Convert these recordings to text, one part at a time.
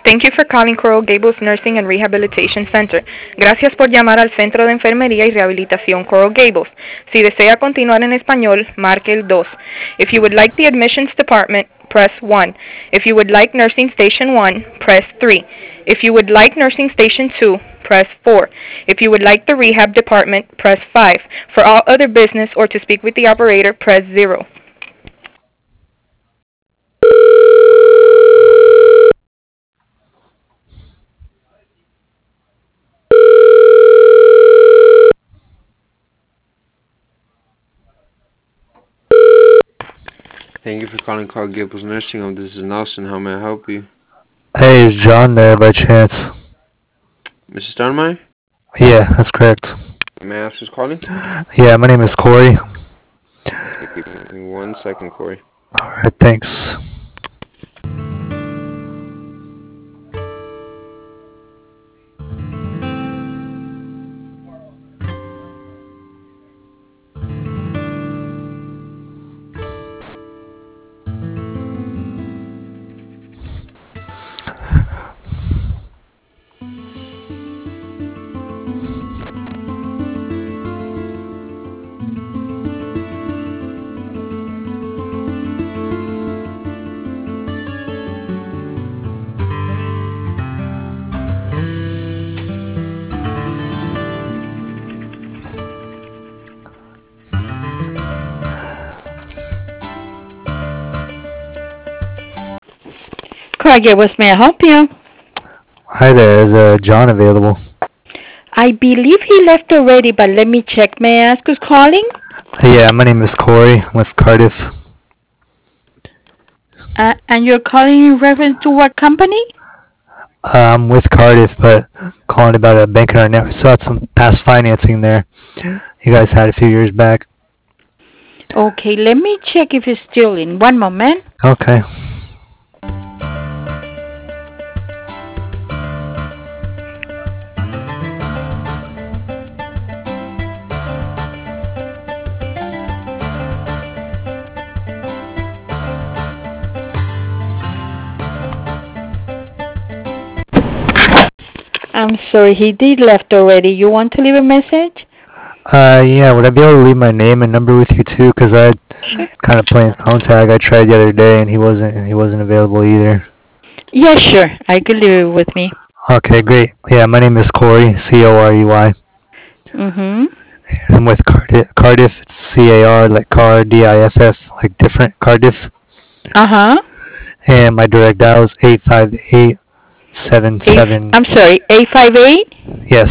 Thank you for calling Coral Gables Nursing and Rehabilitation Center. Gracias por llamar al Centro de Enfermería y Rehabilitación Coral Gables. Si desea continuar en español, marque el 2. If you would like the admissions department, press 1. If you would like nursing station 1, press 3. If you would like nursing station 2, press 4. If you would like the rehab department, press 5. For all other business or to speak with the operator, press 0. Thank you for calling Coral Gables Nursing Home. This is Nelson. How may I help you? Hey, is John there by chance? Mrs. Steinmeier? Yeah, that's correct. May I ask who's calling? Yeah, my name is Corey. Give me 1 second, Corey. Alright, thanks. Caregivers, may I help you? Hi there, is John available? I believe he left already, but let me check. May I ask who's calling? Yeah, my name is Corey. I'm with Cardiff. And you're calling in reference to what company? I'm with Cardiff, but calling about a bank in our network. So that's some past financing there. You guys had a few years back. Okay, let me check if he's still in. One moment. Okay. I'm sorry, he did left already. You want to leave a message? Yeah, would I be able to leave my name and number with you too? Cause I kind of playing phone tag. I tried the other day and he wasn't available either. Yeah, sure. I could leave it with me. Okay, great. Yeah, my name is Corey, C-O-R-E-Y. I'm with Cardiff. It's C-A-R, like car, D-I-F-F, like different, Cardiff. Uh-huh. And my direct dial is 858-77... I'm sorry, 858? Yes.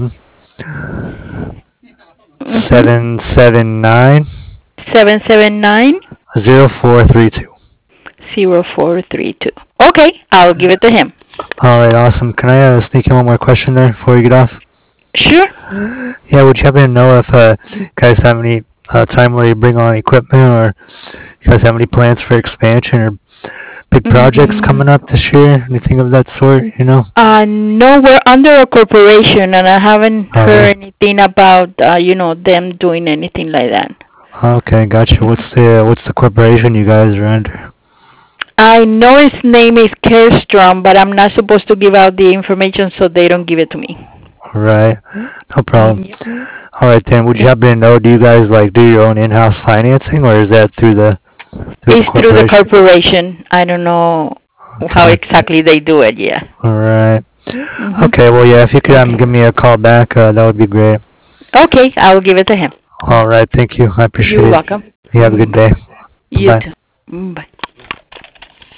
779... 779? 0432. 0432. Okay, I'll give it to him. Alright, awesome. Can I sneak in one more question there before you get off? Sure. Yeah, would you happen to know if you guys have any time where you bring on equipment, or you guys have any plans for expansion or big projects coming up this year? Anything of that sort, you know? No, we're under a corporation, and I haven't heard anything about, them doing anything like that. Okay, gotcha. What's the corporation you guys are under? I know his name is Kerstrom, but I'm not supposed to give out the information, so they don't give it to me. Right. No problem. Alright then, would you happen to know, do you guys do your own in-house financing, or is that through the through the corporation. I don't know how exactly they do it, yeah. Alright. Okay, well yeah, if you could give me a call back, that would be great. Okay, I will give it to him. Alright, thank you. I appreciate it. You're welcome. You have a good day. You Bye. too. Bye.